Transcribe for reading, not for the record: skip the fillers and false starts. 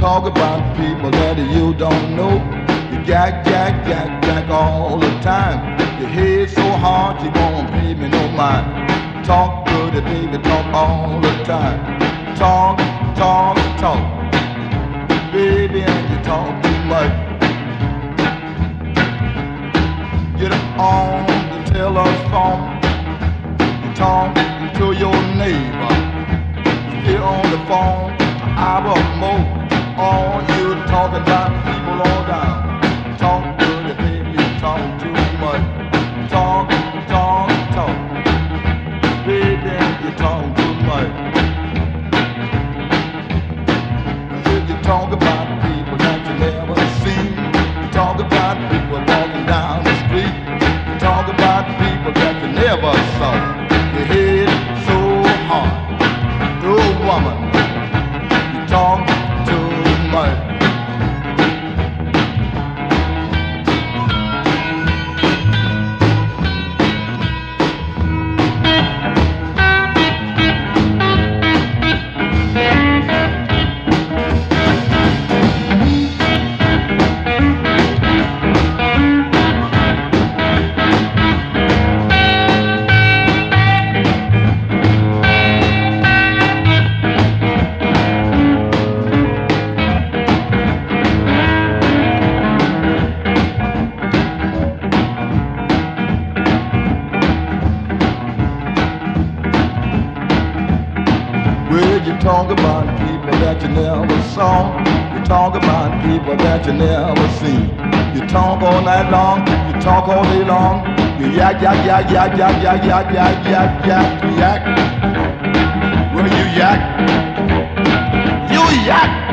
talk about people that you don't know. You jack all the time. Your head so hard you won't pay me no mind. Talk dirty, baby, talk all the time. Talk, baby, and you talk too much. Get on the telephone. You talk to your neighbor. Stay on the phone an hour or more. All you talking about people all down. Talk dirty, baby, you talk too much. Talk, baby, you talk too much. If you talk about people that you never seen, you talk about people walking down the street, you talk about people that you never saw. Your head so hard, oh woman, you talk too much. You talk about people that you never saw. You talk about people that you never seen. You talk all night long. You talk all day long. You yak. Well, you yak. You yak.